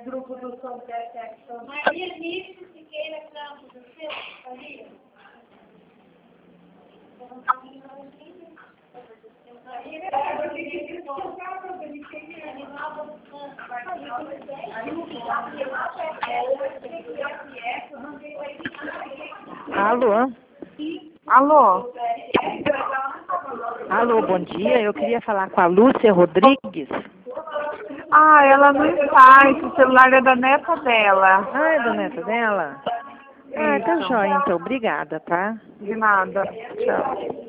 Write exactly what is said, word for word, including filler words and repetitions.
grupo do São Detecção. Maria Nício Siqueira Campos, o seu, Maria? Alô? Alô? Alô, bom dia. Eu queria falar com a Lúcia Rodrigues. Ah, ela não está. Esse celular é da neta dela. Ah, é da neta dela? Ah, tá Isso. jóia, então. Obrigada, tá? De nada. Tchau.